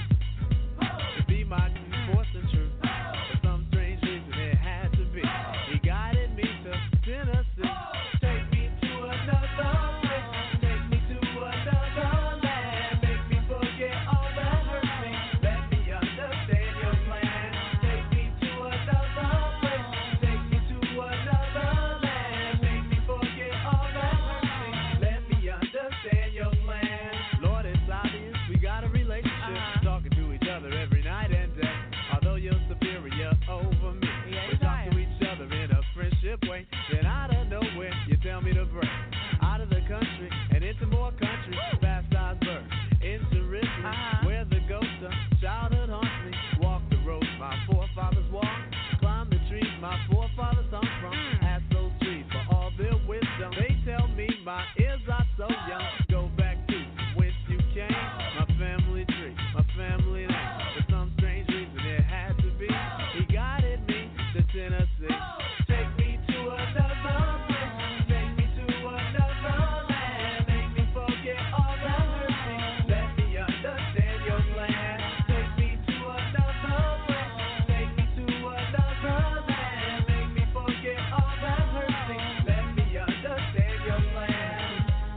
to be my force and truth. For some strange reason it had to be. He guided me to Tennessee. Take me to another place. Take me to another land. Make me forget all that hurt me. Let me understand your plan. Take me to another place. Take me to another land. Make me forget all that hurt me. Let me understand your plan. Lord, it's obvious we got a relationship, talking to each other every night and day. Although you're superior over me, we talk to each other in a friendship way. Then out of nowhere, you tell me to break out of the country and into more country, past Iceberg, into Ripley, where the ghost of childhood haunts me. Walk the roads my forefathers walked, climb the trees my forefathers hung from. Ask those trees for all their wisdom. They tell me my ears are so young. Go back to whence you came, my family tree, my family name. For some strange reason it had to be. He guided me to Tennessee. Take me to another place. Take me to another land. Make me forget all that hurt me. Let me understand your plan. Take me to another place. Take me to another land. Make me forget all that hurt me. Let me understand your plan.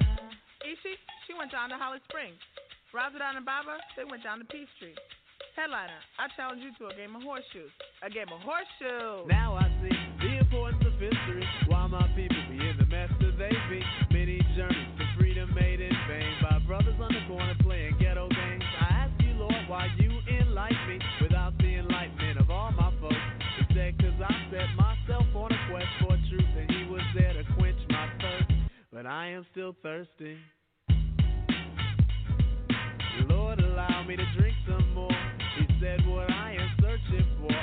Ishi, she went down to Holly Springs. Razadon and Baba, they went down to Peachtree. Headliner, I challenge you to a game of horseshoes. A game of horseshoes. Now I see the importance of history. Why my people be in the mess that they be. Many journeys to freedom made in vain by brothers on the corner playing ghetto games. I ask you, Lord, why you enlighten me without the enlightenment of all my folks. Instead, cause I set myself on a quest for truth and he was there to quench my thirst. But I am still thirsty. Lord, allow me to drink some more. He said what I am searching for.